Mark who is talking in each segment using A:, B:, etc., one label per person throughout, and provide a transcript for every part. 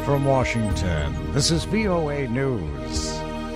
A: From Washington, this is VOA News.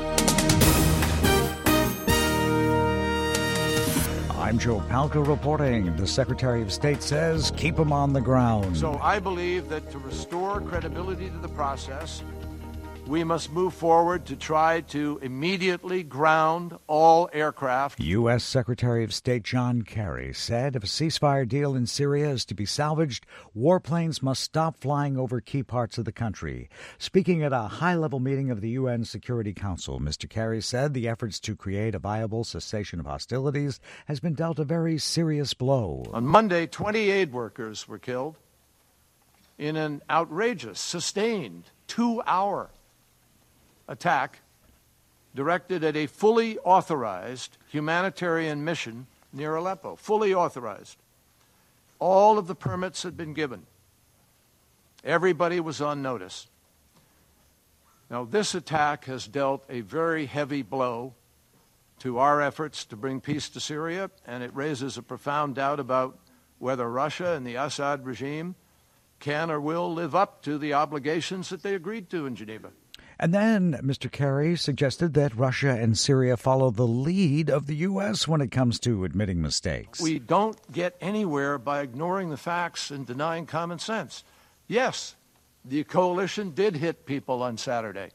A: I'm Joe Palca reporting. The Secretary of State says keep them on the ground.
B: So I believe that to restore credibility to the process, we must move forward to try to immediately ground all aircraft.
A: U.S. Secretary of State John Kerry said if a ceasefire deal in Syria is to be salvaged, warplanes must stop flying over key parts of the country. Speaking at a high-level meeting of the UN Security Council, Mr. Kerry said the efforts to create a viable cessation of hostilities has been dealt a very serious blow.
B: On Monday, 20 aid workers were killed in an outrageous, sustained, 2-hour attack directed at a fully authorized humanitarian mission near Aleppo. Fully authorized. All of the permits had been given. Everybody was on notice. Now, this attack has dealt a very heavy blow to our efforts to bring peace to Syria, and it raises a profound doubt about whether Russia and the Assad regime can or will live up to the obligations that they agreed to in Geneva.
A: And then Mr. Kerry suggested that Russia and Syria follow the lead of the U.S. when it comes to admitting mistakes.
B: We don't get anywhere by ignoring the facts and denying common sense. Yes, the coalition did hit people on Saturday.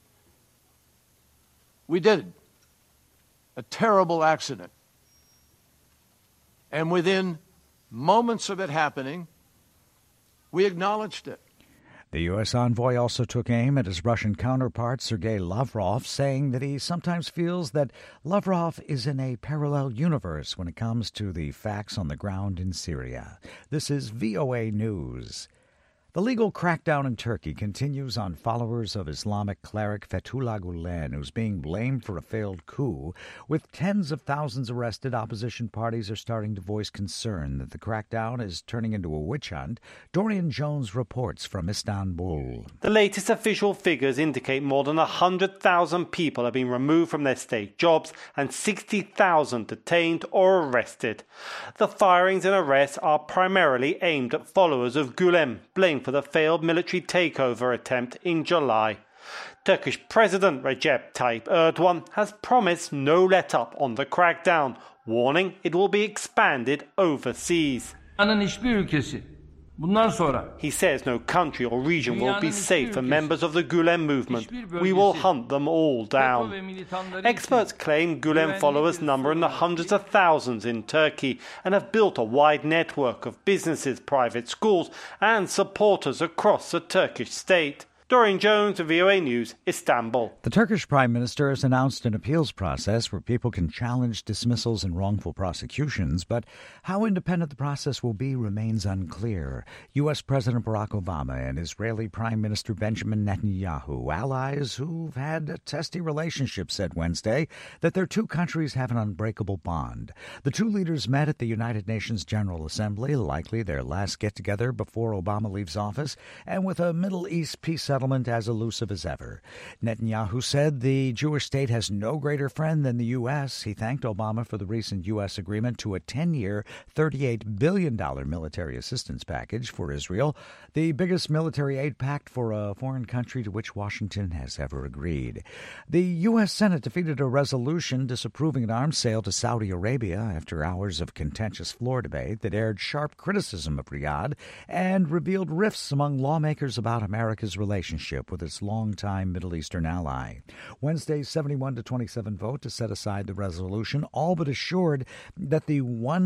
B: We did. A terrible accident. And within moments of it happening, we acknowledged it.
A: The U.S. envoy also took aim at his Russian counterpart, Sergei Lavrov, saying that he sometimes feels that Lavrov is in a parallel universe when it comes to the facts on the ground in Syria. This is VOA News. The legal crackdown in Turkey continues on followers of Islamic cleric Fethullah Gulen, who's being blamed for a failed coup. With tens of thousands arrested, opposition parties are starting to voice concern that the crackdown is turning into a witch hunt. Dorian Jones reports from Istanbul.
C: The latest official figures indicate more than 100,000 people have been removed from their state jobs and 60,000 detained or arrested. The firings and arrests are primarily aimed at followers of Gulen, blamed for the failed military takeover attempt in July. Turkish President Recep Tayyip Erdogan has promised no let-up on the crackdown, warning it will be expanded overseas. He says no country or region will be safe for members of the Gulen movement. We will hunt them all down. Experts claim Gulen followers number in the hundreds of thousands in Turkey and have built a wide network of businesses, private schools and supporters across the Turkish state. Dorian Jones, VOA News, Istanbul.
A: The Turkish Prime Minister has announced an appeals process where people can challenge dismissals and wrongful prosecutions, but how independent the process will be remains unclear. U.S. President Barack Obama and Israeli Prime Minister Benjamin Netanyahu, allies who've had a testy relationship, said Wednesday that their two countries have an unbreakable bond. The two leaders met at the United Nations General Assembly, likely their last get-together before Obama leaves office, and with a Middle East peace settlement as elusive as ever. Netanyahu said the Jewish state has no greater friend than the U.S. He thanked Obama for the recent U.S. agreement to a 10-year, $38 billion military assistance package for Israel, the biggest military aid pact for a foreign country to which Washington has ever agreed. The U.S. Senate defeated a resolution disapproving an arms sale to Saudi Arabia after hours of contentious floor debate that aired sharp criticism of Riyadh and revealed rifts among lawmakers about America's relationship with its longtime Middle Eastern ally. Wednesday's 71-27 vote to set aside the resolution all but assured that the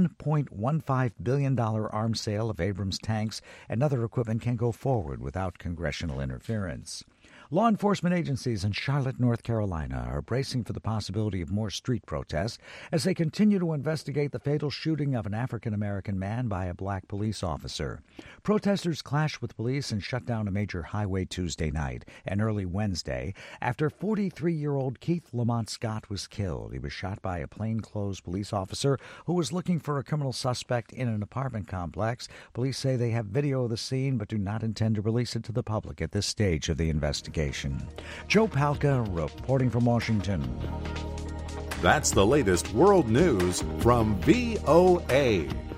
A: $1.15 billion arms sale of Abrams tanks and other equipment can go forward without congressional interference. Law enforcement agencies in Charlotte, North Carolina are bracing for the possibility of more street protests as they continue to investigate the fatal shooting of an African-American man by a black police officer. Protesters clashed with police and shut down a major highway Tuesday night and early Wednesday after 43-year-old Keith Lamont Scott was killed. He was shot by a plainclothes police officer who was looking for a criminal suspect in an apartment complex. Police say they have video of the scene but do not intend to release it to the public at this stage of the investigation. Joe Palca reporting from Washington.
D: That's the latest world news from VOA.